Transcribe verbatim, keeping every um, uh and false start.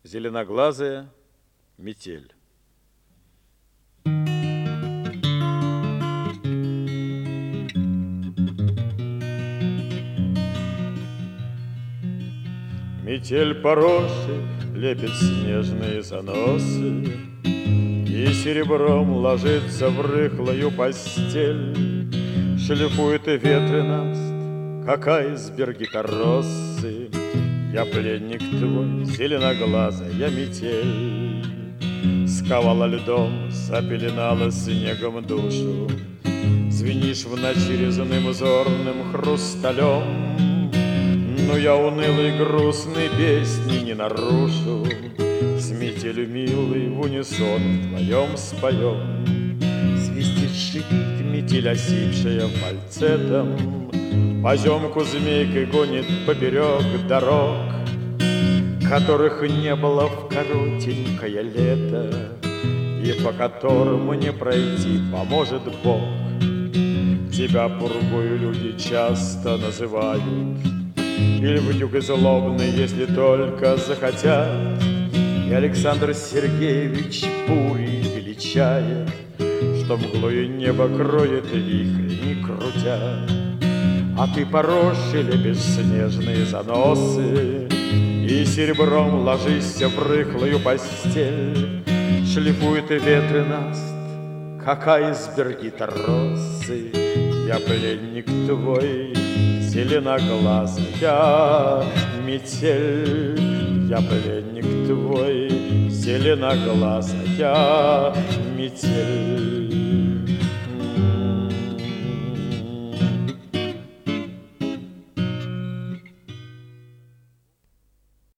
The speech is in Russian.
Зеленоглазая метель. Метель по роще лепит снежные заносы и серебром ложится в рыхлую постель. Шлифует и ветренаст, как айсберги короссы. Я пленник твой, зеленоглазая метель. Сковала льдом, запеленала снегом душу. Звенишь в ночи резным узорным хрусталем. Но я унылый, грустный, песни не нарушу. С метелью милый в унисон вдвоем споем. Свистит, шипит метель, осипшая фальцетом. Поземку змейкой гонит поперек дорог, которых не было в коротенькое лето, и по которому не пройти поможет Бог. Тебя пургою люди часто называют, или вьюг злобный, если только захотят. И Александр Сергеевич бурей величает, что мглою небо кроет вихрь, не крутя. А ты по роще лепишь снежные заносы и серебром ложишься в рыхлую постель. Шлифует и ветренаст, как айсберги торосы. Я пленник твой, зеленоглазая метель. Я пленник твой, зеленоглазая метель.